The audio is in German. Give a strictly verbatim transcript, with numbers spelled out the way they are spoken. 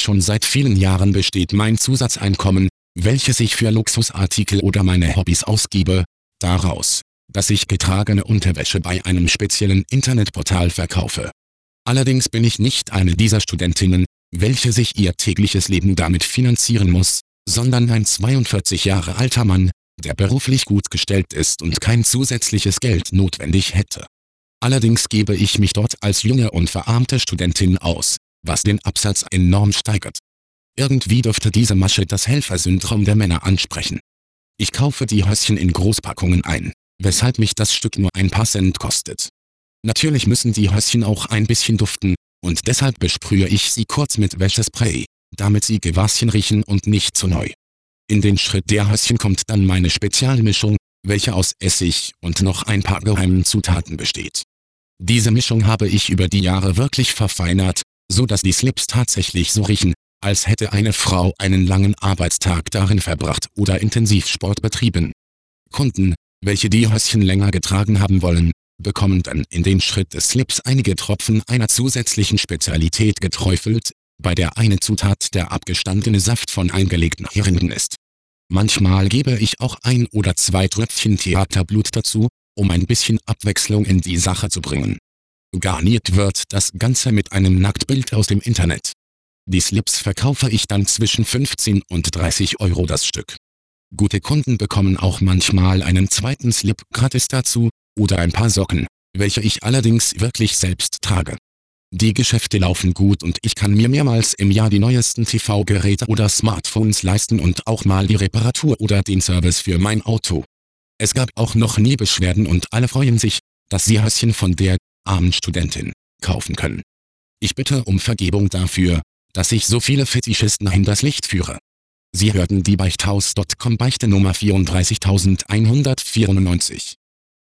Schon seit vielen Jahren besteht mein Zusatzeinkommen, welches ich für Luxusartikel oder meine Hobbys ausgebe, daraus, dass ich getragene Unterwäsche bei einem speziellen Internetportal verkaufe. Allerdings bin ich nicht eine dieser Studentinnen, welche sich ihr tägliches Leben damit finanzieren muss, sondern ein zweiundvierzig Jahre alter Mann, der beruflich gut gestellt ist und kein zusätzliches Geld notwendig hätte. Allerdings gebe ich mich dort als junge und verarmte Studentin aus, was den Absatz enorm steigert. Irgendwie dürfte diese Masche das Helfersyndrom der Männer ansprechen. Ich kaufe die Höschen in Großpackungen ein, weshalb mich das Stück nur ein paar Cent kostet. Natürlich müssen die Höschen auch ein bisschen duften, und deshalb besprühe ich sie kurz mit Wäschespray, damit sie gewaschen riechen und nicht zu neu. In den Schritt der Höschen kommt dann meine Spezialmischung, welche aus Essig und noch ein paar geheimen Zutaten besteht. Diese Mischung habe ich über die Jahre wirklich verfeinert, so dass die Slips tatsächlich so riechen, als hätte eine Frau einen langen Arbeitstag darin verbracht oder Intensivsport betrieben. Kunden, welche die Höschen länger getragen haben wollen, bekommen dann in den Schritt des Slips einige Tropfen einer zusätzlichen Spezialität geträufelt, bei der eine Zutat der abgestandene Saft von eingelegten Heringen ist. Manchmal gebe ich auch ein oder zwei Tröpfchen Theaterblut dazu, um ein bisschen Abwechslung in die Sache zu bringen. Garniert wird das Ganze mit einem Nacktbild aus dem Internet. Die Slips verkaufe ich dann zwischen fünfzehn und dreißig Euro das Stück. Gute Kunden bekommen auch manchmal einen zweiten Slip gratis dazu, oder ein paar Socken, welche ich allerdings wirklich selbst trage. Die Geschäfte laufen gut und ich kann mir mehrmals im Jahr die neuesten T V-Geräte oder Smartphones leisten und auch mal die Reparatur oder den Service für mein Auto. Es gab auch noch nie Beschwerden und alle freuen sich, dass sie Höschen von der armen Studentin kaufen können. Ich bitte um Vergebung dafür, dass ich so viele Fetischisten hinters Licht führe. Sie hörten die Beichthaus Punkt com Beichte Nummer vierunddreißigtausendeinhundertvierundneunzig.